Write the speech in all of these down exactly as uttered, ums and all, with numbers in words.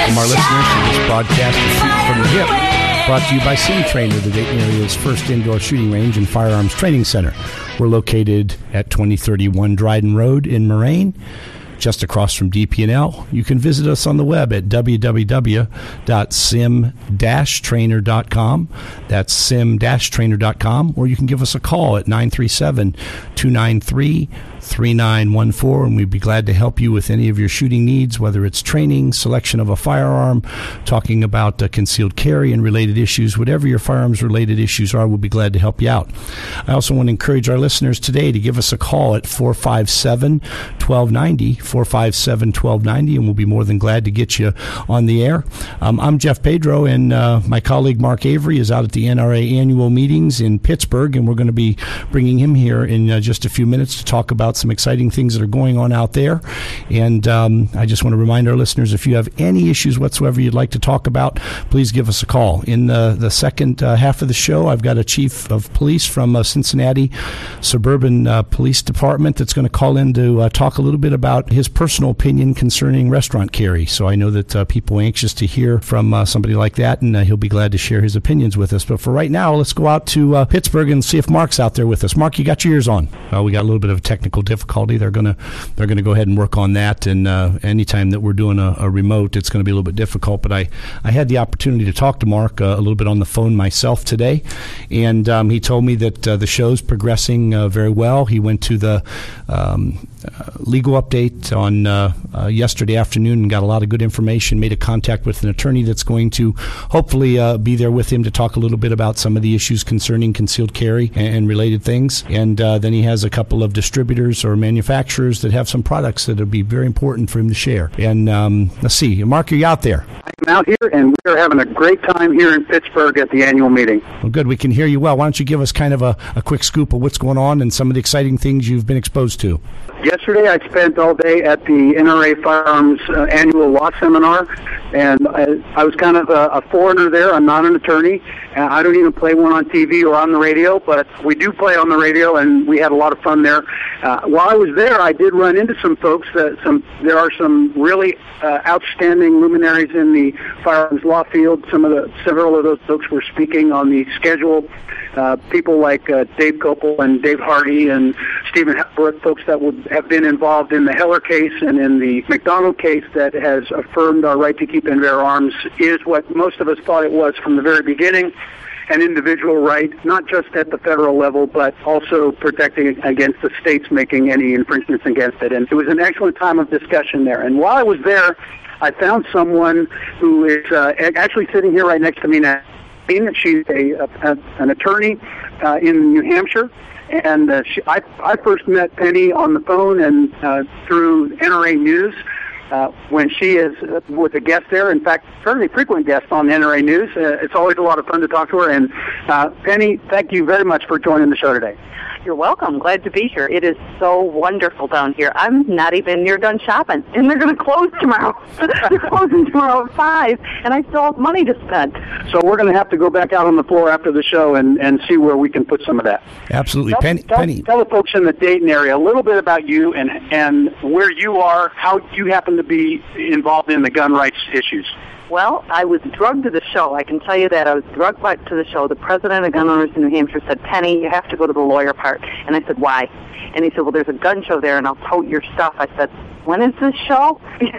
From our listeners to this broadcast of Shooting from the Hip, brought to you by Sim Trainer, the Dayton area's first indoor shooting range and firearms training center. We're located at twenty thirty-one Dryden Road in Moraine, just across from D P and L. You can visit us on the web at w w w dot sim dash trainer dot com. That's sim dash trainer dot com. Or you can give us a call at nine three seven, two nine three, three nine one four, and we'd be glad to help you with any of your shooting needs, whether it's training, selection of a firearm, talking about uh, concealed carry and related issues. Whatever your firearms-related issues are, we'll be glad to help you out. I also want to encourage our listeners today to give us a call at four five seven, one two nine zero, four five seven, one two nine zero, and we'll be more than glad to get you on the air. Um, I'm Jeff Pedro, and uh, my colleague Mark Avery is out at the N R A annual meetings in Pittsburgh, and we're going to be bringing him here in uh, just a few minutes to talk about some exciting things that are going on out there. And um, I just want to remind our listeners, if you have any issues whatsoever you'd like to talk about, please give us a call. In the, the second uh, half of the show, I've got a chief of police from uh, Cincinnati Suburban uh, Police Department that's going to call in to uh, talk a little bit about his personal opinion concerning restaurant carry. So I know that uh, people are anxious to hear from uh, somebody like that, and uh, he'll be glad to share his opinions with us. But for right now, let's go out to uh, Pittsburgh and see if Mark's out there with us. Mark, you got your ears on. Uh, we got a little bit of technical difficulty. They're gonna they're gonna go ahead and work on that. And uh, anytime that we're doing a, a remote, it's going to be a little bit difficult. But I, I had the opportunity to talk to Mark uh, a little bit on the phone myself today, and um, he told me that uh, the show's progressing uh, very well. He went to the um, uh, legal update on uh, uh, yesterday afternoon and got a lot of good information, made a contact with an attorney that's going to hopefully uh, be there with him to talk a little bit about some of the issues concerning concealed carry and, and related things. And uh, then he has a couple of distributors or manufacturers that have some products that would be very important for him to share. And um, let's see, Mark, are you out there? I'm out here, and we're having a great time here in Pittsburgh at the annual meeting. Well, good. We can hear you well. Why don't you give us kind of a, a quick scoop of what's going on and some of the exciting things you've been exposed to? Yesterday, I spent all day at the N R A Firearms uh, annual law seminar, and I, I was kind of a, a foreigner there. I'm not an attorney, and I don't even play one on T V or on the radio, but we do play on the radio, and we had a lot of fun there. Uh, while I was there, I did run into some folks. That some there are some really uh, outstanding luminaries in the firearms law field. Some of the several of those folks were speaking on the schedule. Uh, people like uh, Dave Kopel and Dave Hardy and Stephen Hepworth, folks that would have been involved in the Heller case and in the McDonald case that has affirmed our right to keep and bear arms, is what most of us thought it was from the very beginning, an individual right, not just at the federal level, but also protecting against the states making any infringements against it. And it was an excellent time of discussion there. And while I was there, I found someone who is uh, actually sitting here right next to me now. She's a, a an attorney uh, in New Hampshire, and uh, she, I, I first met Penny on the phone and uh, through N R A News uh, when she is uh, with a guest there. In fact, fairly frequent guest on N R A News. Uh, it's always a lot of fun to talk to her. And uh, Penny, thank you very much for joining the show today. You're welcome. Glad to be here. It is so wonderful down here. I'm not even near done shopping, and they're going to close tomorrow. They're closing tomorrow at five, and I still have money to spend. So we're going to have to go back out on the floor after the show and, and see where we can put some of that. Absolutely. Tell, Penny, tell, Penny. Tell the folks in the Dayton area a little bit about you and, and where you are, how you happen to be involved in the gun rights issues. Well, I was drugged to the show. I can tell you that. I was drugged back to the show. The president of Gun Owners in New Hampshire said, Penny, you have to go to the lawyer part. And I said, why? And he said, well, there's a gun show there, and I'll tote your stuff. I said, when is this show?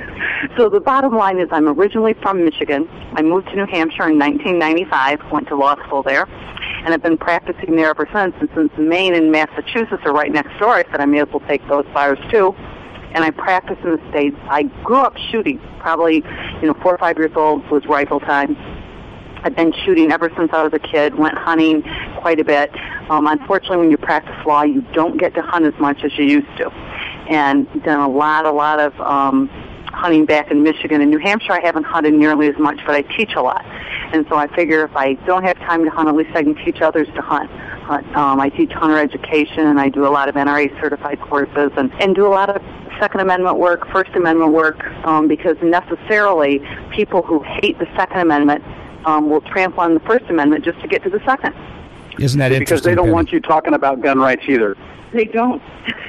So the bottom line is I'm originally from Michigan. I moved to New Hampshire in nineteen ninety-five, went to law school there, and I've been practicing there ever since. And since Maine and Massachusetts are right next door, I said I may as well take those bars too. And I practice in the States. I grew up shooting. Probably, you know, four or five years old was rifle time. I've been shooting ever since I was a kid, went hunting quite a bit. Um, unfortunately, when you practice law, you don't get to hunt as much as you used to. And done a lot, a lot of um, hunting back in Michigan. In New Hampshire, I haven't hunted nearly as much, but I teach a lot. And so I figure if I don't have time to hunt, at least I can teach others to hunt. Um, I teach hunter education, and I do a lot of N R A certified courses and, and do a lot of Second Amendment work, First Amendment work, um, because necessarily people who hate the Second Amendment um, will trample on the First Amendment just to get to the Second. Isn't that because interesting? Because they don't Penny? want you talking about gun rights either. They don't.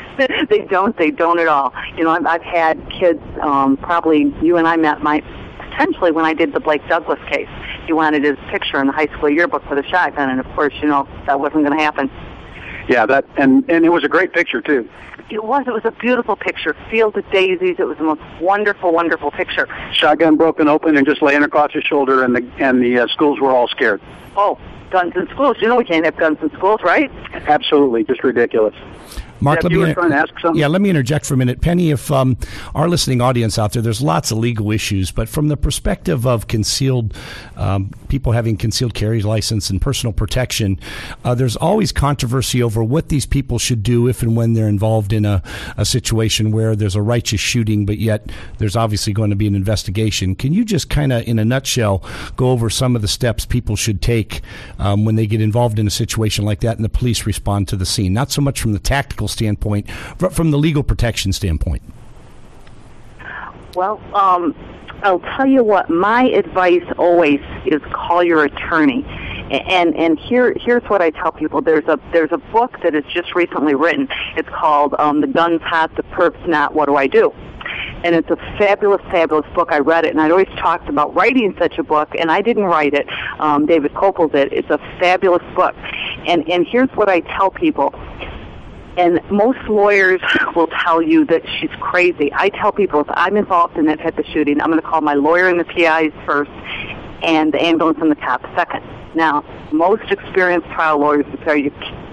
they don't. They don't at all. You know, I've, I've had kids, um, probably you and I met, my potentially when I did the Blake Douglas case. He wanted his picture in the high school yearbook with a shotgun, and of course, you know, that wasn't going to happen. Yeah, that and, and it was a great picture, too. It was. It was a beautiful picture. Field of daisies. It was the most wonderful, wonderful picture. Shotgun broken open and just laying across his shoulder, and the and the uh, schools were all scared. Oh, guns in schools. You know we can't have guns in schools, right? Absolutely. Just ridiculous. Mark, Jeff, let you me were inter- trying to ask something? Yeah, let me interject for a minute. Penny, if um, our listening audience out there, there's lots of legal issues, but from the perspective of concealed um, people having concealed carry license and personal protection, uh, there's always controversy over what these people should do if and when they're involved in a, a situation where there's a righteous shooting, but yet there's obviously going to be an investigation. Can you just kind of, in a nutshell, go over some of the steps people should take um, when they get involved in a situation like that and the police respond to the scene? Not so much from the tactical standpoint, but from the legal protection standpoint. Well, um, I'll tell you what, my advice always is call your attorney. And and here here's what I tell people. There's a there's a book that is just recently written. It's called um, The Gun's Hot, the Perp's Not, What Do I Do? And it's a fabulous, fabulous book. I read it, and I'd always talked about writing such a book, and I didn't write it. Um, David Kopel did. It's a fabulous book. And and here's what I tell people. And most lawyers will tell you that she's crazy. I tell people if I'm involved in that type of shooting, I'm going to call my lawyer and the P Is first and the ambulance and the cops second. Now, most experienced trial lawyers will tell you,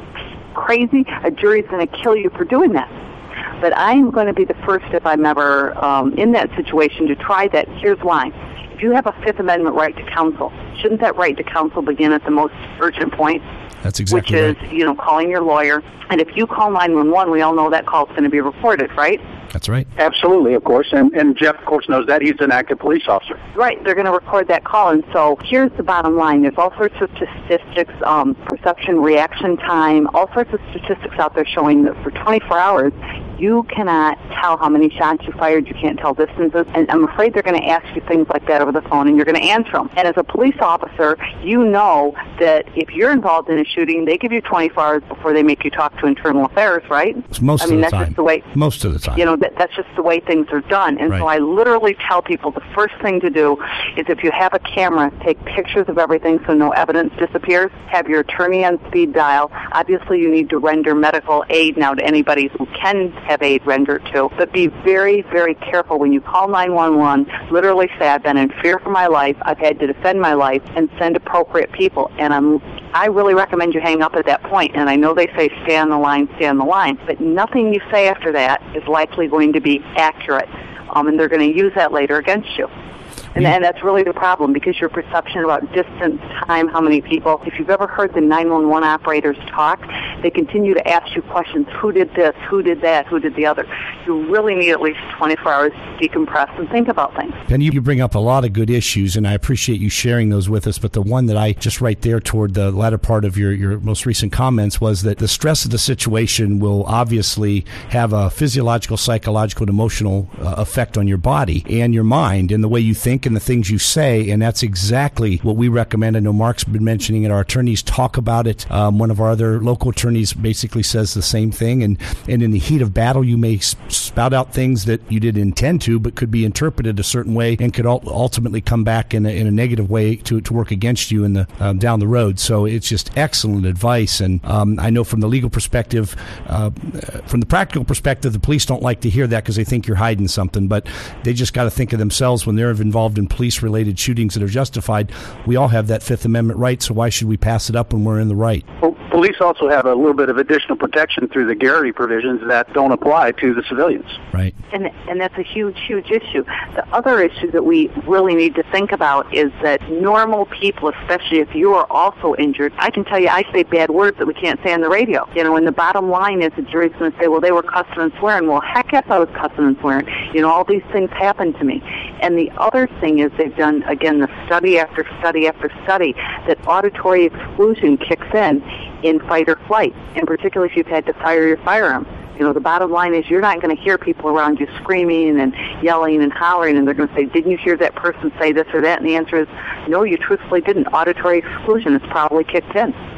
crazy, a jury's going to kill you for doing that. But I am going to be the first, if I'm ever um, in that situation, to try that. Here's why. If you have a Fifth Amendment right to counsel, shouldn't that right to counsel begin at the most urgent point? That's exactly Which is, right. you know, calling your lawyer. And if you call nine one one, we all know that call's going to be reported, right? That's right. Absolutely, of course. And, and Jeff, of course, knows that. He's an active police officer. Right. They're going to record that call. And so here's the bottom line. There's all sorts of statistics, um, perception, reaction time, all sorts of statistics out there showing that for twenty-four hours, you cannot tell how many shots you fired. You can't tell distances. And I'm afraid they're going to ask you things like that over the phone, and you're going to answer them. And as a police officer, you know that if you're involved in a shooting, they give you twenty-four hours before they make you talk to Internal Affairs, right? Most I mean, of the that's time. just the way. Most of the time. You know, that, that's just the way things are done. And Right. so I literally tell people the first thing to do is if you have a camera, take pictures of everything so no evidence disappears. Have your attorney on speed dial. Obviously, you need to render medical aid now to anybody who can have aid rendered to. But be very, very careful when you call nine one one. Literally say, I've been in fear for my life. I've had to defend my life, and send appropriate people. And I'm, I really recommend you hang up at that point. And I know they say stay on the line, stay on the line. But nothing you say after that is likely going to be accurate. Um, and they're going to use that later against you. And, and that's really the problem, because your perception about distance, time, how many people. If you've ever heard the nine one one operators talk, they continue to ask you questions. Who did this? Who did that? Who did the other? You really need at least twenty-four hours to decompress and think about things. Penny, you bring up a lot of good issues, and I appreciate you sharing those with us. But the one that I just right there toward the latter part of your, your most recent comments was that the stress of the situation will obviously have a physiological, psychological, and emotional uh, effect on your body and your mind and the way you think and the things you say. And that's exactly what we recommend. I know Mark's been mentioning it. Our attorneys talk about it. Um, one of our other local attorneys basically says the same thing. And, and in the heat of battle, you may spout out things that you didn't intend to, but could be interpreted a certain way and could ultimately come back in a, in a negative way to, to work against you in the um, down the road. So it's just excellent advice. And um, I know from the legal perspective, uh, from the practical perspective, the police don't like to hear that because they think you're hiding something, but they just got to think of themselves when they're involved in police-related shootings that are justified. We all have that Fifth Amendment right, so why should we pass it up when we're in the right? Well, police also have a little bit of additional protection through the Garrity provisions that don't apply to the civilians. Right. And and that's a huge, huge issue. The other issue that we really need to think about is that normal people, especially if you are also injured, I can tell you I say bad words that we can't say on the radio. You know, and the bottom line is the jury's going to say, well, they were cussing and swearing. Well, heck yes, I was cussing and swearing. You know, all these things happened to me. And the other thing is they've done, again, the study after study after study, that auditory exclusion kicks in in fight or flight, and particularly if you've had to fire your firearm. You know, the bottom line is you're not going to hear people around you screaming and yelling and hollering, and they're going to say, didn't you hear that person say this or that? And the answer is, no, you truthfully didn't. Auditory exclusion is probably kicked in.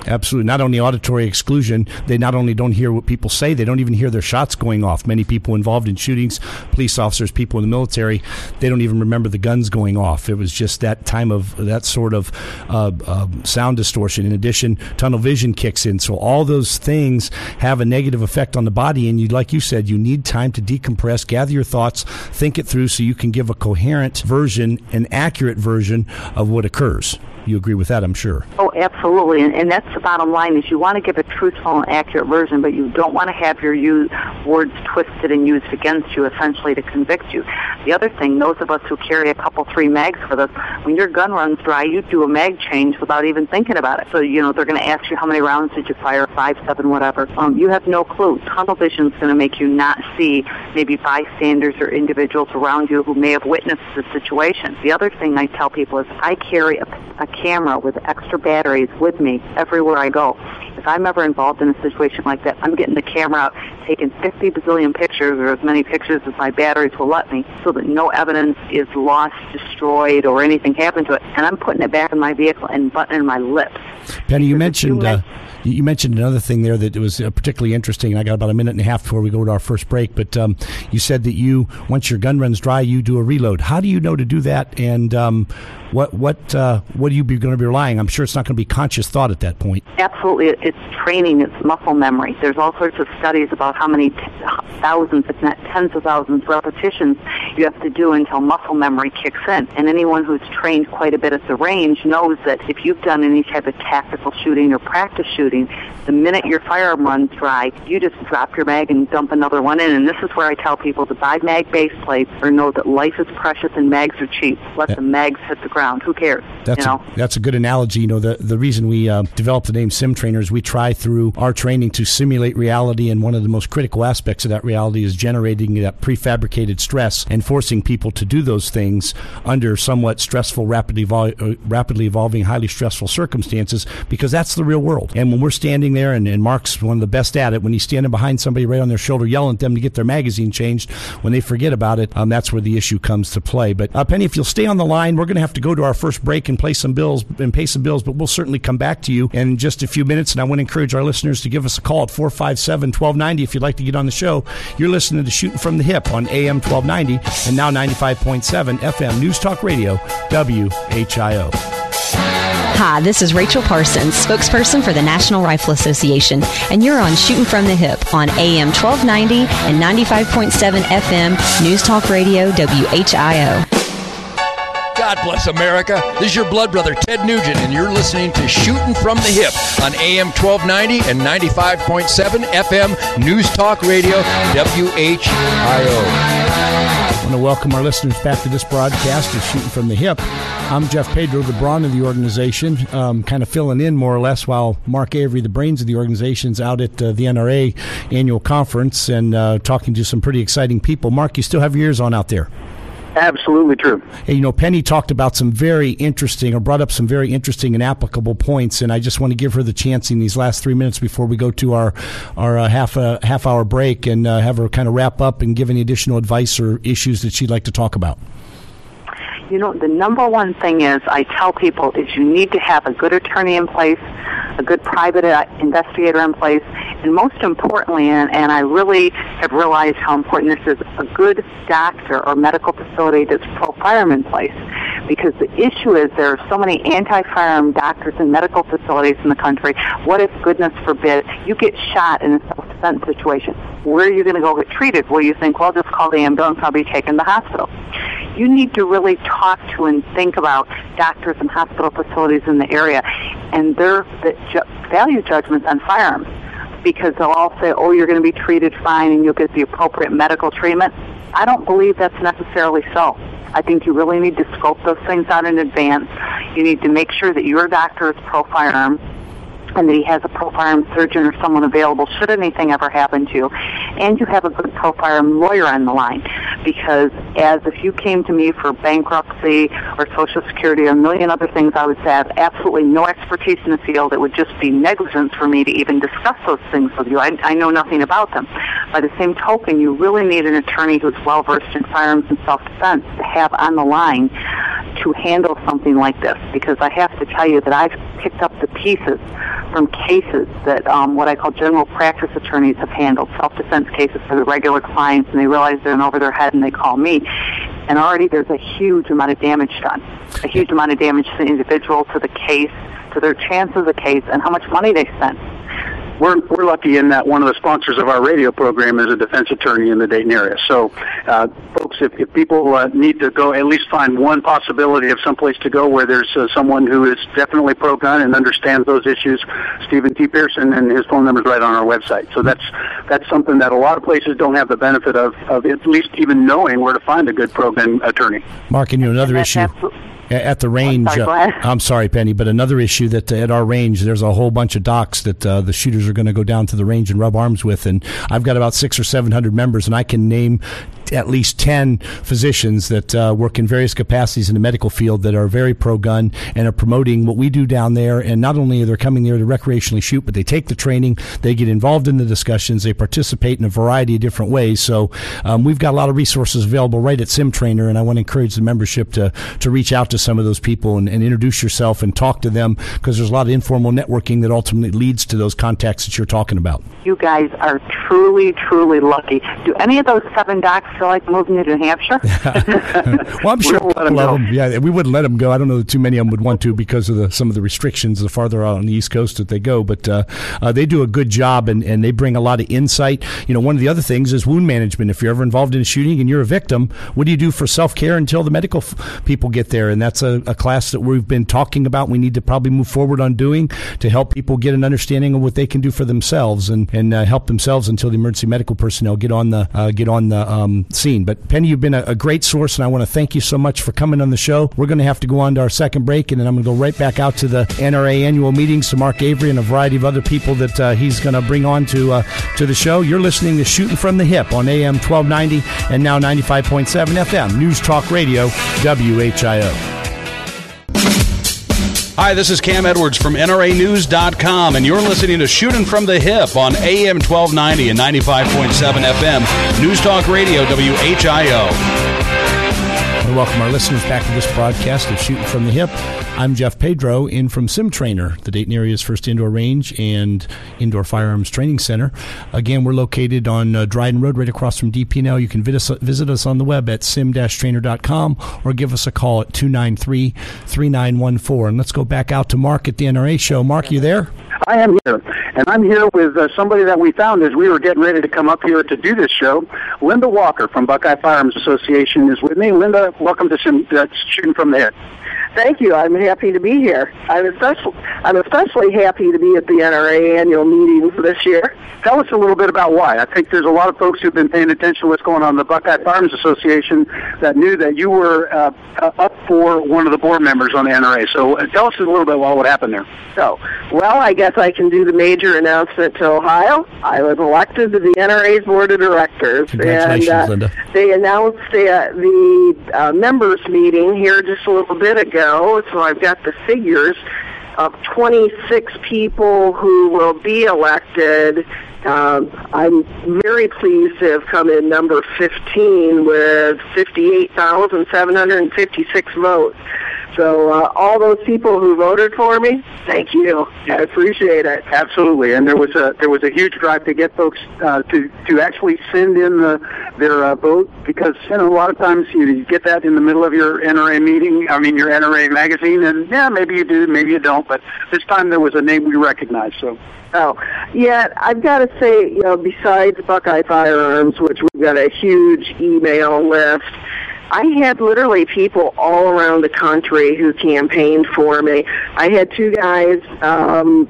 Absolutely. Not only auditory exclusion, they not only don't hear what people say, they don't even hear their shots going off. Many people involved in shootings, police officers, people in the military, they don't even remember the guns going off. It was just that time of that sort of uh, uh, sound distortion. In addition, tunnel vision kicks in. So all those things have a negative effect on the body. And you, like you said, you need time to decompress, gather your thoughts, think it through so you can give a coherent version, an accurate version of what occurs. You agree with that, I'm sure. Oh, absolutely. And, and that's the bottom line, is you want to give a truthful and accurate version, but you don't want to have your use, words twisted and used against you, essentially to convict you. The other thing, those of us who carry a couple, three mags with us, when your gun runs dry, you do a mag change without even thinking about it. So, you know, they're going to ask you how many rounds did you fire, five, seven, whatever. Um, you have no clue. Tunnel vision is going to make you not see maybe bystanders or individuals around you who may have witnessed the situation. The other thing I tell people is I carry a, a camera with extra batteries with me everywhere I go. If I'm ever involved in a situation like that, I'm getting the camera out, taking fifty bazillion pictures, or as many pictures as my batteries will let me, so that no evidence is lost, destroyed, or anything happened to it. And I'm putting it back in my vehicle and buttoning my lips. Penny, you mentioned uh, you mentioned another thing there that was uh, particularly interesting. I got about a minute and a half before we go to our first break, but um, you said that you, once your gun runs dry, you do a reload. How do you know to do that? And um, what what uh, what are you going to be relying? I'm sure it's not going to be conscious thought at that point. Absolutely, it's training, it's muscle memory. There's all sorts of studies about how many t- thousands, if not tens of thousands, repetitions you have to do until muscle memory kicks in. And anyone who's trained quite a bit at the range knows that if you've done any type of tactical shooting or practice shooting, the minute your firearm runs dry, you just drop your mag and dump another one in. And this is where I tell people to buy mag base plates or know that life is precious and mags are cheap. Let yeah. the mags hit the ground. Who cares? That's, you know? a, that's a good analogy. You know, the, the reason we uh, developed the name Sim Trainer is we try through our training to simulate reality, and one of the most critical aspects of that reality is generating that prefabricated stress and forcing people to do those things under somewhat stressful, rapidly, evol- uh, rapidly evolving, highly stressful circumstances, because that's the real world. And when we're standing there, and, and Mark's one of the best at it, when he's standing behind somebody right on their shoulder yelling at them to get their magazine changed, when they forget about it, um, that's where the issue comes to play. But uh, Penny, if you'll stay on the line, we're going to have to go to our first break and play some bills and pay some bills, but we'll certainly come back to you in just a few minutes. And I want to encourage our listeners to give us a call at four five seven, one two nine zero if you'd like to get on the show. You're listening to Shooting from the Hip on A M twelve ninety and now ninety-five point seven F M News Talk Radio, W H I O. Hi, this is Rachel Parsons, spokesperson for the National Rifle Association, and you're on Shooting from the Hip on A M twelve ninety and ninety-five point seven F M News Talk Radio, W H I O. God bless America. This is your blood brother, Ted Nugent, and you're listening to Shooting from the Hip on A M twelve ninety and ninety-five point seven F M News Talk Radio, W H I O. I want to welcome our listeners back to this broadcast of Shooting from the Hip. I'm Jeff Pedro, the brawn of the organization, um, kind of filling in more or less while Mark Avery, the brains of the organization, is out at uh, the N R A annual conference and uh, talking to some pretty exciting people. Mark, you still have your ears on out there? Absolutely true. Hey, you know, Penny talked about some very interesting, or brought up some very interesting and applicable points, and I just want to give her the chance in these last three minutes before we go to our our uh, half uh, half hour break, and uh, have her kind of wrap up and give any additional advice or issues that she'd like to talk about. You know, the number one thing is I tell people is you need to have a good attorney in place, a good private uh, investigator in place, and most importantly, and, and I really have realized how important this is, a good doctor or medical facility that's pro-firearm in place. Because the issue is there are so many anti-firearm doctors and medical facilities in the country. What if, goodness forbid, you get shot in a self-defense situation? Where are you going to go get treated? Well, you think, well, just call the ambulance, I'll be taken to the hospital. You need to really talk to and think about doctors and hospital facilities in the area and their the ju- value judgments on firearms, because they'll all say, oh, you're going to be treated fine and you'll get the appropriate medical treatment. I don't believe that's necessarily so. I think you really need to scope those things out in advance. You need to make sure that your doctor is pro-firearm and that he has a pro-firearm surgeon or someone available should anything ever happen to you. And you have a good pro-firearm lawyer on the line. Because as if you came to me for bankruptcy or Social Security or a million other things, I would say I have absolutely no expertise in the field. It would just be negligence for me to even discuss those things with you. I, I know nothing about them. By the same token, you really need an attorney who's well-versed in firearms and self-defense to have on the line to handle something like this. Because I have to tell you that I've picked up the pieces from cases that um, what I call general practice attorneys have handled, self-defense cases for the regular clients, and they realize they're in over their head and they call me. And already there's a huge amount of damage done, a huge amount of damage to the individual, to the case, to their chances of the case, and how much money they spent. We're, we're lucky in that one of the sponsors of our radio program is a defense attorney in the Dayton area. So, uh, folks, if, if people uh, need to go, at least find one possibility of someplace to go where there's uh, someone who is definitely pro-gun and understands those issues, Stephen T. Pearson, and his phone number is right on our website. So that's that's something that a lot of places don't have the benefit of, of at least even knowing where to find a good pro-gun attorney. Mark, and you know, another issue. Absolutely. At the range, I'm sorry, uh, I'm sorry, Penny, but another issue that uh, at our range, there's a whole bunch of docs that uh, the shooters are going to go down to the range and rub arms with, and I've got about six or seven hundred members, and I can name at least ten physicians that uh, work in various capacities in the medical field that are very pro-gun and are promoting what we do down there. And not only are they coming there to recreationally shoot, but they take the training, they get involved in the discussions, they participate in a variety of different ways. So um, we've got a lot of resources available right at SimTrainer, and I want to encourage the membership to to reach out to some of those people and, and introduce yourself and talk to them, because there's a lot of informal networking that ultimately leads to those contacts that you're talking about. You guys are truly, truly lucky. Do any of those seven docs feel like moving to New Hampshire? Well, I'm sure a couple of them, yeah, we wouldn't let them go. I don't know that too many of them would want to because of the, some of the restrictions the farther out on the East Coast that they go. But uh, uh, they do a good job, and, and they bring a lot of insight. You know, one of the other things is wound management. If you're ever involved in a shooting and you're a victim, what do you do for self-care until the medical f- people get there? And that's a, a class that we've been talking about. We need to probably move forward on doing to help people get an understanding of what they can do for themselves and, and uh, help themselves until the emergency medical personnel get on the uh, get on the um, scene. But Penny, you've been a, a great source, and I want to thank you so much for coming on the show. We're going to have to go on to our second break, and then I'm going to go right back out to the N R A annual meetings to Mark Avery and a variety of other people that uh, he's going to bring on to uh, to the show. You're listening to Shooting from the Hip on A M twelve ninety and now ninety-five point seven F M News Talk Radio, W H I O. Hi, this is Cam Edwards from N R A news dot com, and you're listening to Shooting from the Hip on A M twelve ninety and ninety-five point seven F M News Talk Radio, W H I O. I welcome our listeners back to this broadcast of Shooting from the Hip. I'm Jeff Pedro, in from SimTrainer, the Dayton area's first indoor range and indoor firearms training center. Again, we're located on uh, Dryden Road, right across from D P and L. You can visit us, visit us on the web at sim dash trainer dot com or give us a call at two nine three, three nine one four. And let's go back out to Mark at the N R A show. Mark, you there? I am here, and I'm here with uh, somebody that we found as we were getting ready to come up here to do this show. Linda Walker from Buckeye Firearms Association is with me. Linda, welcome to Sim, uh, Shooting from the Hip. Thank you. I'm happy to be here. I'm especially, I'm especially happy to be at the N R A annual meetings this year. Tell us a little bit about why. I think there's a lot of folks who've been paying attention to what's going on in the Buckeye Firearms Association that knew that you were uh, up for one of the board members on the N R A. So uh, tell us a little bit about what happened there. So, well, I guess I can do the major announcement to Ohio. I was elected to the N R A's board of directors. Congratulations, and, uh, Linda. They announced uh, the uh, members meeting here just a little bit ago. So I've got the figures of twenty-six people who will be elected. Um, I'm very pleased to have come in number fifteen with fifty-eight thousand seven hundred fifty-six votes. So uh, all those people who voted for me, thank you. I appreciate it. Absolutely, and there was a there was a huge drive to get folks uh, to to actually send in the, their uh, vote, because you know a lot of times you, you get that in the middle of your N R A meeting. I mean your N R A magazine, and yeah, maybe you do, maybe you don't. But this time there was a name we recognized. So. Oh, yeah, I've got to say, you know, besides Buckeye Firearms, which we've got a huge email list, I had literally people all around the country who campaigned for me. I had two guys, um,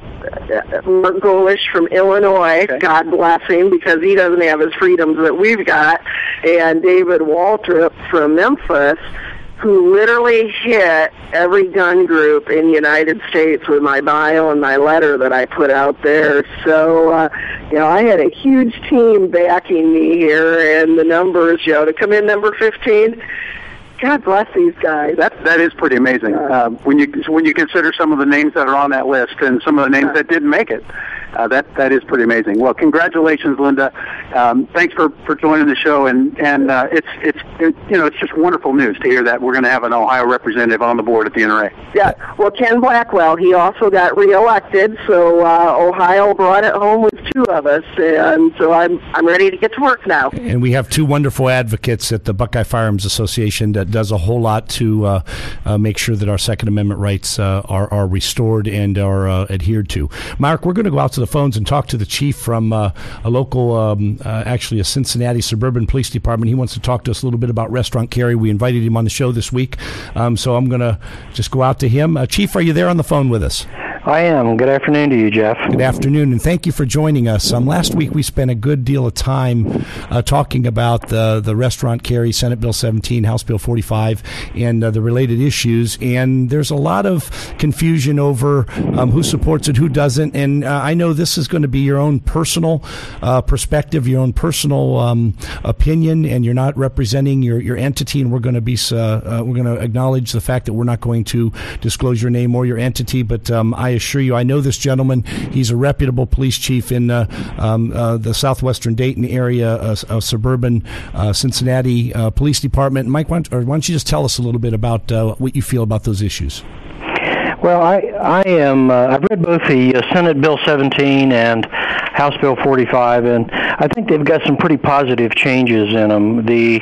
Mark Golish from Illinois, okay. God bless him, because he doesn't have his freedoms that we've got, and David Waltrip from Memphis, who literally hit every gun group in the United States with my bio and my letter that I put out there. So, uh, you know, I had a huge team backing me here, and the numbers, you know, to come in number fifteen, God bless these guys. That that is pretty amazing. Uh, when you when you consider some of the names that are on that list and some of the names that didn't make it. uh, that that is pretty amazing. Well, congratulations, Linda. Um, thanks for, for joining the show, and and uh, it's it's it, you know it's just wonderful news to hear that we're going to have an Ohio representative on the board at the N R A. Yeah, well, Ken Blackwell, he also got reelected, so uh, Ohio brought it home with two of us, and so I'm I'm ready to get to work now. And we have two wonderful advocates at the Buckeye Firearms Association that does a whole lot to uh, uh, make sure that our Second Amendment rights uh, are are restored and are uh, adhered to. Mark, we're going to go out to the phones and talk to the chief from uh, a local, um, uh, actually a Cincinnati Suburban Police Department. He wants to talk to us a little bit about restaurant carry. We invited him on the show this week, um, so I'm going to just go out to him. Uh, Chief, are you there on the phone with us? I am. Good afternoon to you, Jeff. Good afternoon, and thank you for joining us. Um, last week we spent a good deal of time uh, talking about the the restaurant carry, Senate Bill seventeen, House Bill forty-five, and uh, the related issues. And there's a lot of confusion over um, who supports it, who doesn't. And uh, I know this is going to be your own personal uh, perspective, your own personal um, opinion, and you're not representing your, your entity. And we're going to be uh, uh, we're going to acknowledge the fact that we're not going to disclose your name or your entity, but um, I assure you, I know this gentleman. He's a reputable police chief in uh, um, uh, the southwestern Dayton area, a, a suburban uh, Cincinnati uh, Police Department. Mike, why don't, or why don't you just tell us a little bit about uh, what you feel about those issues? Well, I, I am. Uh, I've read both the uh, Senate Bill seventeen and House Bill forty-five, and I think they've got some pretty positive changes in them. The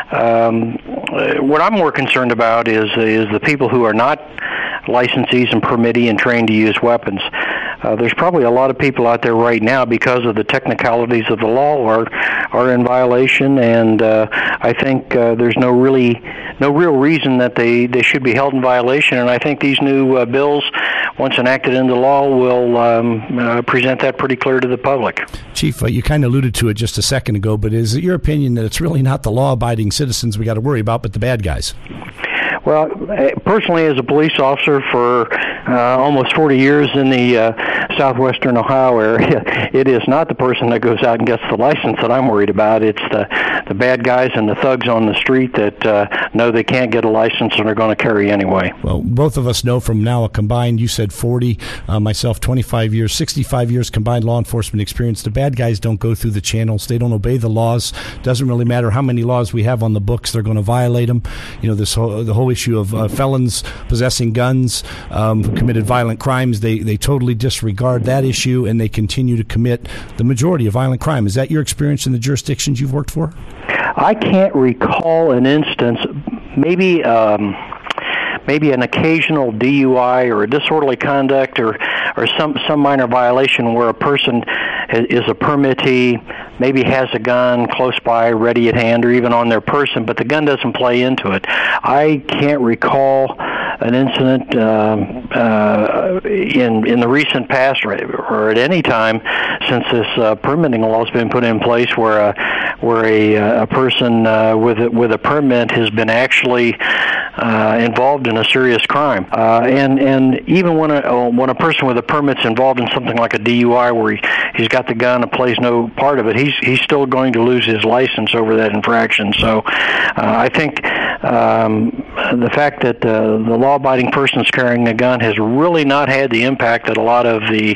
um, what I'm more concerned about is is the people who are not licensees and permittee and trained to use weapons. Uh, there's probably a lot of people out there right now, because of the technicalities of the law, are are in violation, and uh, I think uh, there's no really no real reason that they, they should be held in violation. And I think these new uh, bills, once enacted into law, will um, uh, present that pretty clear to the public. Chief, uh, you kind of alluded to it just a second ago, but is it your opinion that it's really not the law-abiding citizens we got to worry about, but the bad guys? Well, personally, as a police officer for uh, almost forty years in the uh, southwestern Ohio area, it is not the person that goes out and gets the license that I'm worried about. It's the, the bad guys and the thugs on the street that uh, know they can't get a license and are going to carry anyway. Well, both of us know from now a combined, you said forty, uh, myself twenty-five years, sixty-five years combined law enforcement experience. The bad guys don't go through the channels. They don't obey the laws. Doesn't really matter how many laws we have on the books. They're going to violate them. You know, this whole, the whole issue of uh, felons possessing guns um, who committed violent crimes, they, they totally disregard that issue, and they continue to commit the majority of violent crime. Is that your experience in the jurisdictions you've worked for? I can't recall an instance, maybe um, maybe an occasional D U I or a disorderly conduct or, or some, some minor violation where a person is a permittee, maybe has a gun close by, ready at hand, or even on their person, but the gun doesn't play into it. I can't recall an incident um, uh, in in the recent past or, or at any time since this uh, permitting law has been put in place where a, where a, a person uh, with a, with a permit has been actually uh, involved in a serious crime. Uh, and and even when a when a person with a permit's involved in something like a D U I where he he's got the gun and plays no part of it, he's he's still going to lose his license over that infraction. So uh, I think um, the fact that uh, the law-abiding persons carrying a gun has really not had the impact that a lot of the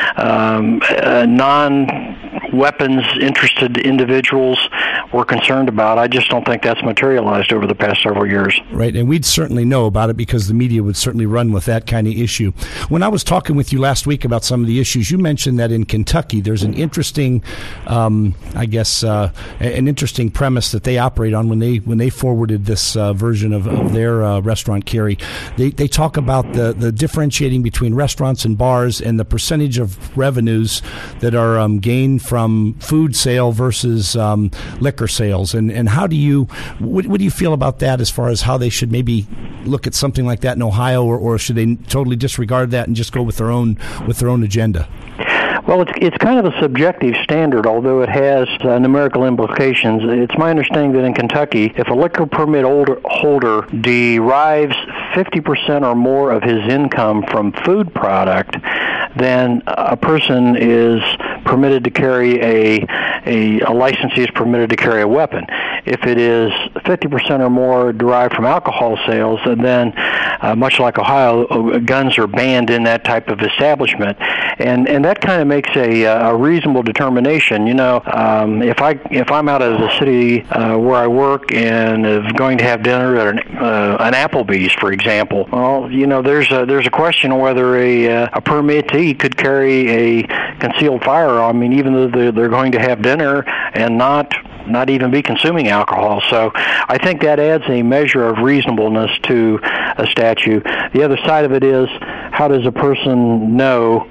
um, uh, non-weapons interested individuals were concerned about. I just don't think that's materialized over the past several years. Right, and we'd certainly know about it because the media would certainly run with that kind of issue. When I was talking with you last week about some of the issues, you mentioned that in Kentucky there's an interesting, um, I guess, uh, an interesting premise that they operate on when they when they forwarded this uh, version of, of their uh, restaurant carry. They they talk about the, the differentiating between restaurants and bars and the percentage of revenues that are um, gained from food sale versus um, liquor sales. And, and how do you, what, what do you feel about that as far as how they should maybe look at something like that in Ohio, or, or should they totally disregard that and just go with their own with their own agenda? Well, it's it's kind of a subjective standard, although it has uh, numerical implications. It's my understanding that in Kentucky, if a liquor permit holder, holder derives fifty percent or more of his income from food product, then a person is permitted to carry a, a, a licensee is permitted to carry a weapon. If it is fifty percent or more derived from alcohol sales, and then, uh, much like Ohio, guns are banned in that type of establishment. And and that kind of makes a, a reasonable determination. You know, um, if, I, if I'm out of the city uh, where I work and is going to have dinner at an, uh, an Applebee's, for example, well, you know, there's a, there's a question of whether a, uh, a permittee could carry a concealed firearm, I mean, even though they're, they're going to have dinner and not not even be consuming alcohol. So I think that adds a measure of reasonableness to a statute. The other side of it is, how does a person know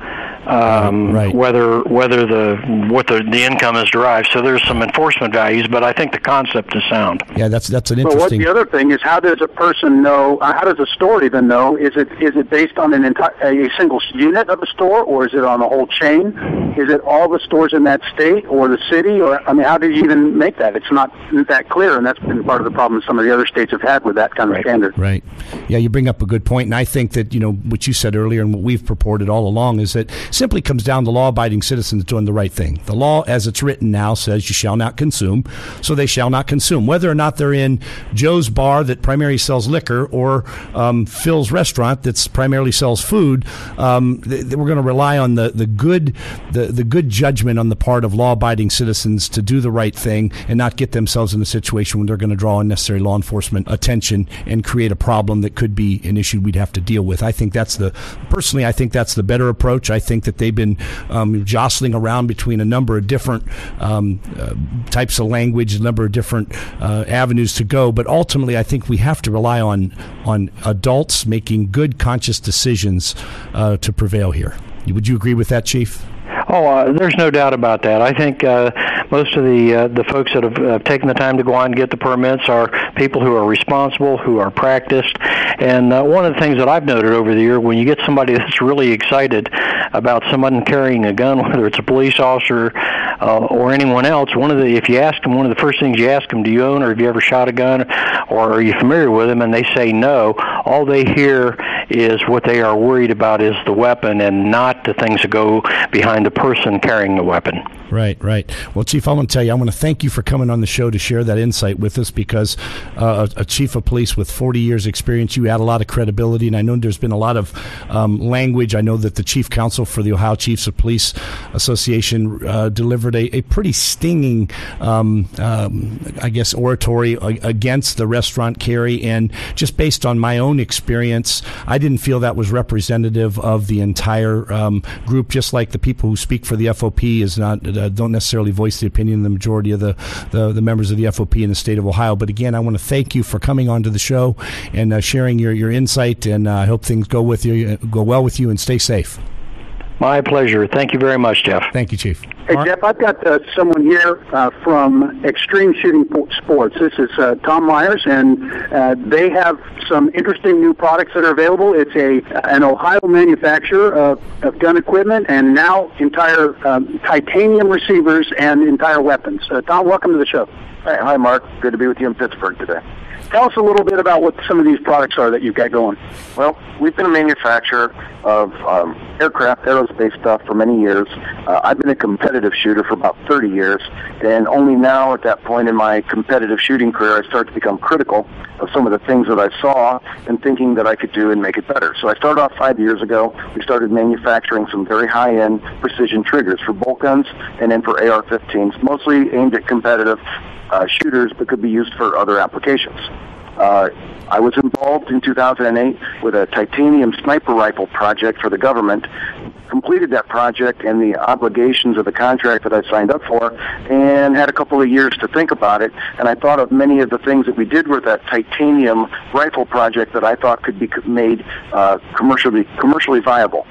um, right. whether whether the what the, the income is derived? So there's some enforcement values, but I think the concept is sound. Yeah, that's that's an interesting. Well, what the other thing is, how does a person know? How does a store even know? Is it is it based on an entire a single unit of a store, or is it on a whole chain? Is it all the stores in that state or the city? Or I mean, how do you even make that? It's not that clear, and that's been part of the problem some of the other states have had with that kind of right. standard. Right. Yeah, you bring up a good point, and I think that, you know, what you said earlier and what we've purported all along is that simply comes down to law-abiding citizens doing the right thing. The law, as it's written now, says you shall not consume, so they shall not consume. Whether or not they're in Joe's bar that primarily sells liquor or um, Phil's restaurant that's primarily sells food, um, th- th- we're going to rely on the, the good the, the good judgment on the part of law-abiding citizens to do the right thing and not get themselves in a situation where they're going to draw unnecessary law enforcement attention and create a problem that could be an issue we'd have to deal with. I think that's the, personally, I think that's the better approach. I think that they've been um, jostling around between a number of different um, uh, types of language, a number of different uh, avenues to go, but ultimately I think we have to rely on, on adults making good, conscious decisions uh, to prevail here. Would you agree with that, Chief? Oh, uh, there's no doubt about that. I think uh, most of the uh, the folks that have uh, taken the time to go out and get the permits are people who are responsible, who are practiced. And uh, one of the things that I've noted over the year, when you get somebody that's really excited about someone carrying a gun, whether it's a police officer uh, or anyone else, one of the if you ask them, one of the first things you ask them, do you own or have you ever shot a gun, or are you familiar with them, and they say no, all they hear is what they are worried about is the weapon and not the things that go behind the person carrying the weapon. Right, right. Well, Chief, I want to tell you, I want to thank you for coming on the show to share that insight with us, because uh, a, a chief of police with forty years experience, you add a lot of credibility, and I know there's been a lot of um, language. I know that the chief counsel for the Ohio Chiefs of Police Association uh, delivered a, a pretty stinging, um, um, I guess, oratory against the restaurant carry, and just based on my own experience, I didn't feel that was representative of the entire um, group, just like the people who speak for the F O P is not uh, don't necessarily voice the opinion of the majority of the, the, the members of the F O P in the state of Ohio. But again, I want to thank you for coming onto the show and uh, sharing your, your insight, and uh, I hope things go with you, go well with you, and stay safe. My pleasure. Thank you very much, Jeff. Thank you, Chief. Hey, Jeff, I've got uh, someone here uh, from Extreme Shooting Sports. This is uh, Tom Myers, and uh, they have some interesting new products that are available. It's a an Ohio manufacturer of, of gun equipment and now entire um, titanium receivers and entire weapons. Uh, Tom, welcome to the show. Hi, hi, Mark. Good to be with you in Pittsburgh today. Tell us a little bit about what some of these products are that you've got going. Well, we've been a manufacturer of um, aircraft, aerospace stuff for many years. Uh, I've been a competitive shooter for about thirty years, and only now at that point in my competitive shooting career, I start to become critical of some of the things that I saw and thinking that I could do and make it better. So I started off five years ago. We started manufacturing some very high-end precision triggers for bolt guns and then for A R fifteens, mostly aimed at competitive uh, shooters, but could be used for other applications. Uh, I was involved in two thousand eight with a titanium sniper rifle project for the government, completed that project and the obligations of the contract that I signed up for, and had a couple of years to think about it, and I thought of many of the things that we did with that titanium rifle project that I thought could be made uh, commercially commercially viable.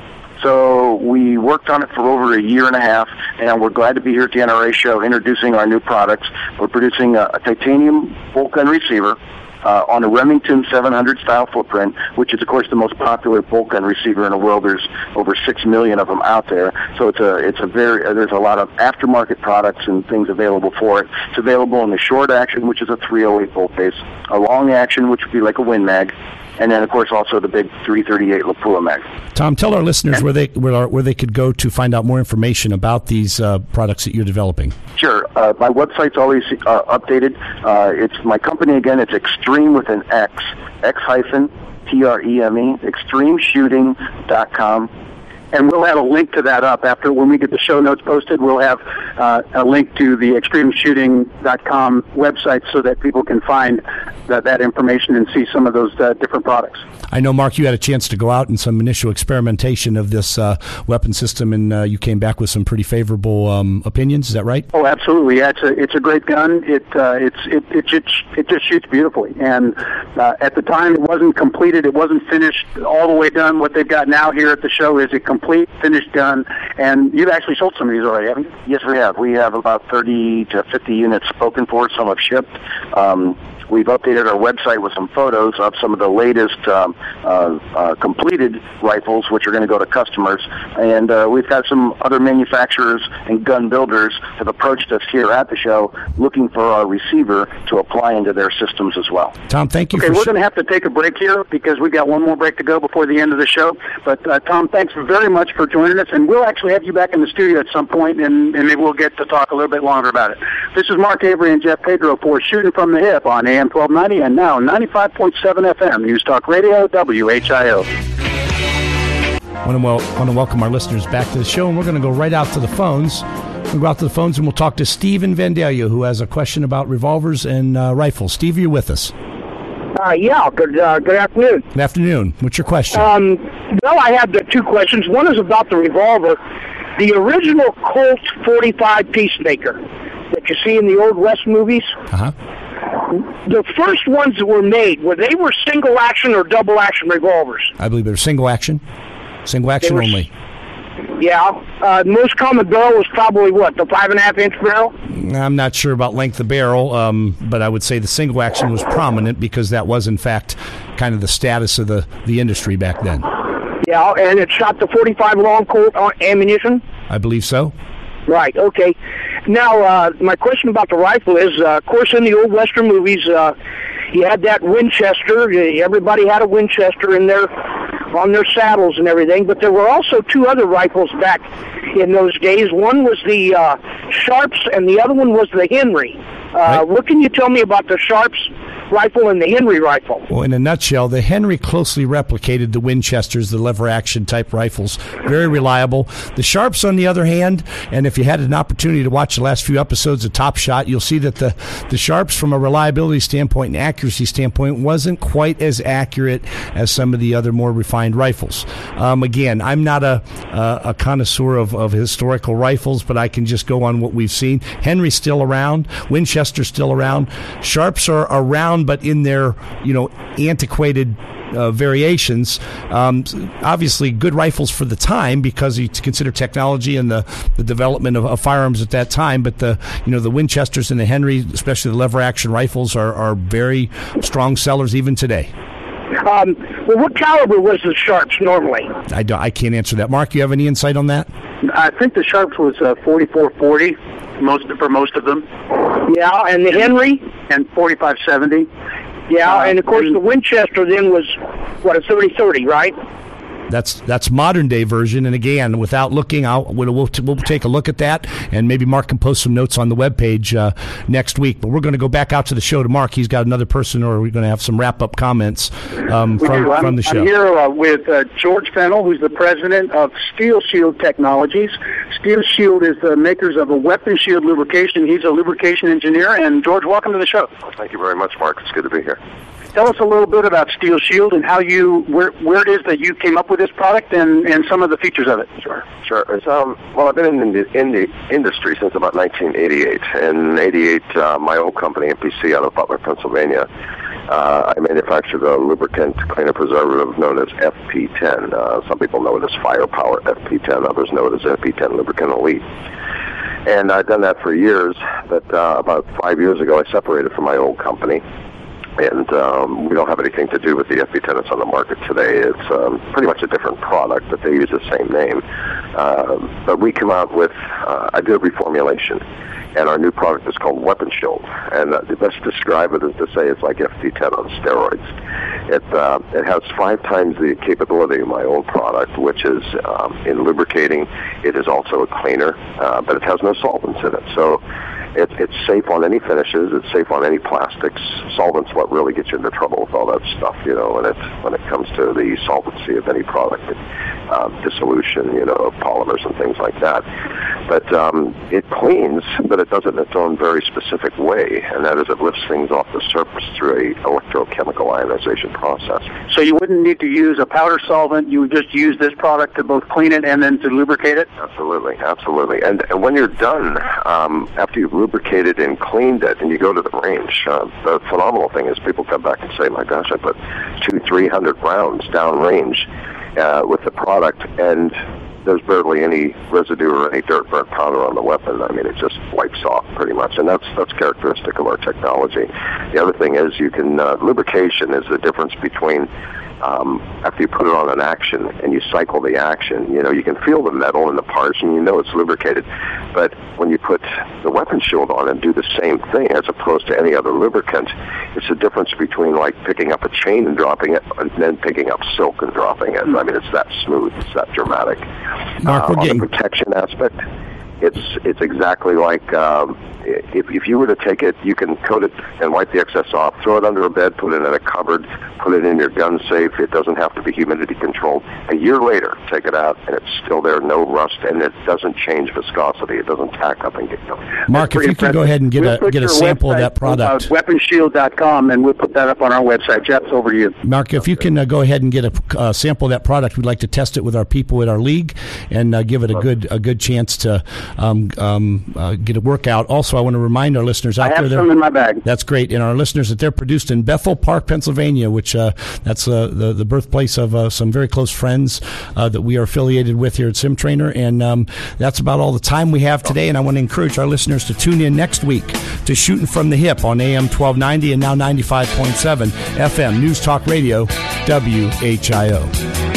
So we worked on it for over a year and a half, and we're glad to be here at the N R A show introducing our new products. We're producing a, a titanium bolt gun receiver Uh, on a Remington seven hundred style footprint, which is, of course, the most popular bolt gun receiver in the world. There's over six million of them out there. So it's a it's a very uh, there's a lot of aftermarket products and things available for it. It's available in the short action, which is a three oh eight bolt base, a long action, which would be like a Win Mag, and then of course also the big three thirty-eight Lapua mag. Tom, tell our listeners where they where, where they could go to find out more information about these uh, products that you're developing. Sure. Uh, my website's always uh, updated. Uh, it's my company again. It's Extreme with an X, X hyphen T R E M E, extreme shooting dot com. And we'll have a link to that up after when we get the show notes posted. We'll have uh, a link to the extreme shooting dot com website so that people can find that, that information and see some of those uh, different products. I know, Mark, you had a chance to go out in some initial experimentation of this uh, weapon system, and uh, you came back with some pretty favorable um, opinions. Is that right? Oh, absolutely. Yeah, it's a it's a great gun. It uh, it's it it just it just shoots beautifully. And uh, at the time, it wasn't completed. It wasn't finished all the way done. What they've got now here at the show is a complete finished gun. And you've actually sold some of these already, haven't you? Yes, we have. We have about thirty to fifty units spoken for. Some have shipped. Um, We've updated our website with some photos of some of the latest um, uh, uh, completed rifles, which are going to go to customers. And uh, we've got some other manufacturers and gun builders have approached us here at the show looking for our receiver to apply into their systems as well. Tom, thank you. Okay, for we're sh- going to have to take a break here because we've got one more break to go before the end of the show. But, uh, Tom, thanks very much for joining us. And we'll actually have you back in the studio at some point, and, and maybe we'll get to talk a little bit longer about it. This is Mark Avery and Jeff Pedro for Shooting from the Hip on A M twelve ninety and now ninety-five point seven F M, News Talk Radio, W H I O. I want to, wel- want to welcome our listeners back to the show, and we're going to go right out to the phones. We'll go out to the phones, and we'll talk to Steve in Vandalia, who has a question about revolvers and uh, rifles. Steve, are you with us? Uh, yeah, good uh, good afternoon. Good afternoon. What's your question? Um, well, I have the two questions. One is about the revolver. The original Colt forty-five Peacemaker that you see in the Old West movies. Uh-huh. The first ones that were made, were they were single action or double action revolvers? I believe they're single action. Single action were, only. Yeah. Uh, the most common barrel was probably what, the five and a half inch barrel? I'm not sure about length of barrel, um, but I would say the single action was prominent because that was, in fact, kind of the status of the, the industry back then. Yeah, and it shot the forty-five long Colt ammunition? I believe so. Right, okay. Now, uh, my question about the rifle is, uh, of course, in the old Western movies, uh, you had that Winchester. Everybody had a Winchester in their, on their saddles and everything, but there were also two other rifles back in those days. One was the uh, Sharps, and the other one was the Henry. Uh, right. What can you tell me about the Sharps rifle and the Henry rifle? Well, in a nutshell, the Henry closely replicated the Winchesters, the lever-action type rifles. Very reliable. The Sharps, on the other hand, and if you had an opportunity to watch the last few episodes of Top Shot, you'll see that the, the Sharps, from a reliability standpoint and accuracy standpoint, wasn't quite as accurate as some of the other more refined rifles. Um, again, I'm not a, a, a connoisseur of, of historical rifles, but I can just go on what we've seen. Henry's still around. Winchester's still around. Sharps are around, but in their, you know, antiquated uh, variations. Um, obviously, good rifles for the time because you consider technology and the, the development of, of firearms at that time. But the, you know, the Winchesters and the Henry, especially the lever-action rifles, are, are very strong sellers even today. Um, well, what caliber was the Sharps normally? I, don't, I can't answer that. Mark, you have any insight on that? I think the Sharps was uh, forty-four forty most for most of them. Yeah, and the Henry? And forty-five seventy. Yeah, uh, and of course the Winchester then was, what, a thirty thirty, right? That's that's modern day version, and again, without looking, I'll, we'll, we'll, we'll take a look at that, and maybe Mark can post some notes on the webpage uh, next week. But we're going to go back out to the show to Mark. He's got another person, or we're going to have some wrap up comments um, from, from the show. I'm here uh, with uh, George Fennell, who's the president of Steel Shield Technologies. Steel Shield is the makers of a weapon shield lubrication. He's a lubrication engineer. And George, welcome to the show. Well, thank you very much, Mark. It's good to be here. Tell us a little bit about Steel Shield and how you, where, where it is that you came up with this product and, and some of the features of it. Sure, sure. It's, um, well, I've been in the, in the industry since about nineteen eighty-eight. And in eighty-eight, uh, my old company, M P C, out of Butler, Pennsylvania, uh, I manufactured a lubricant cleaner preservative known as F P ten. Uh, some people know it as Firepower F P ten. Others know it as F P ten Lubricant Elite. And I've done that for years, but uh, about five years ago, I separated from my old company. And um, we don't have anything to do with the F P ten that's on the market today. It's um, pretty much a different product, but they use the same name. Uh, but we come out with, uh, I did a reformulation, and our new product is called Weapon Shield. And uh, the best to describe it is to say it's like F P ten on steroids. It uh, it has five times the capability of my own product, which is um, in lubricating. It is also a cleaner, uh, but it has no solvents in it. So it, it's safe on any finishes. It's safe on any plastics. Solvents what really gets you into trouble with all that stuff, you know, when it when it comes to the solvency of any product, uh, dissolution, you know, of polymers and things like that. But um, it cleans, but it does it in its own very specific way, and that is it lifts things off the surface through a electrochemical ionization process. So you wouldn't need to use a powder solvent. You would just use this product to both clean it and then to lubricate it? Absolutely, absolutely. And, and when you're done, um, after you've lubricated and cleaned it, and you go to the range, uh, the phenomenal thing is people come back and say, my gosh, I put two, three hundred rounds down range uh, with the product, and there's barely any residue or any dirt burnt powder on the weapon. I mean, it just wipes off pretty much, and that's that's characteristic of our technology. The other thing is you can, uh, lubrication is the difference between um, after you put it on an action and you cycle the action, you know, you can feel the metal in the parts and you know it's lubricated. But when you put the weapon shield on and do the same thing as opposed to any other lubricant, it's the difference between like picking up a chain and dropping it and then picking up silk and dropping it. I mean, it's that smooth, it's that dramatic. Mark, uh, on the protection aspect, it's it's exactly like um, if if you were to take it, you can coat it and wipe the excess off, throw it under a bed, put it in a cupboard, put it in your gun safe. It doesn't have to be humidity controlled. A year later, take it out, and it's still there, no rust, and it doesn't change viscosity. It doesn't tack up and get. You know, Mark, if you could go ahead and get we'll a get a sample of that product. Uh, weapon shield dot com, and we'll put that up on our website. Jeff, over to you. Mark, if you can uh, go ahead and get a uh, sample of that product, we'd like to test it with our people at our league and uh, give it a good a good chance to um, um, uh, get a workout. Also, I want to remind our listeners out I have there. some in my bag. That's great. And our listeners that they're produced in Bethel Park, Pennsylvania, which uh, that's uh, the, the birthplace of uh, some very close friends uh, that we are affiliated with here at Sim Trainer. And um, that's about all the time we have today. And I want to encourage our listeners to tune in next week to Shooting from the Hip on A M twelve ninety and now ninety-five point seven F M News Talk Radio, W H I O.